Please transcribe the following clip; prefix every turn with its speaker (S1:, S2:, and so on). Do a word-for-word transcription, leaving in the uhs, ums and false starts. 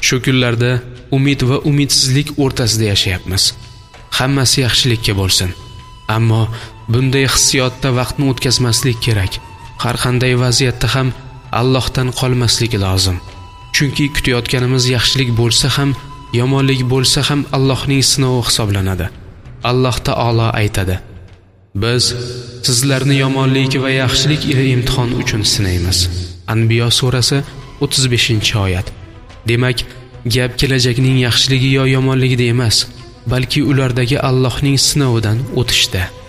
S1: Shu kunlarda umid va umidsizlik o'rtasida yashayapmiz. Hammasi yaxshilikka bo'lsin. Ammo bunday hissiyotda vaqtni o'tkazmaslik kerak. Har qanday vaziyatda ham Allohdan qolmaslik lozim. Chunki kutayotganimiz yaxshilik bo'lsa ham, yomonlik bo'lsa ham Allohning sinovi hisoblanadi. Alloh taolo aytadi: Biz sizlarni yomonlik va yaxshilik ila imtihon uchun sinaymiz. Anbiyo surasi o'ttiz beshinchi oyat. Demak, gap kelajakning yaxshiligi yo yomonligida emas, balki ulardagi Allohning sinovidan o'tishda.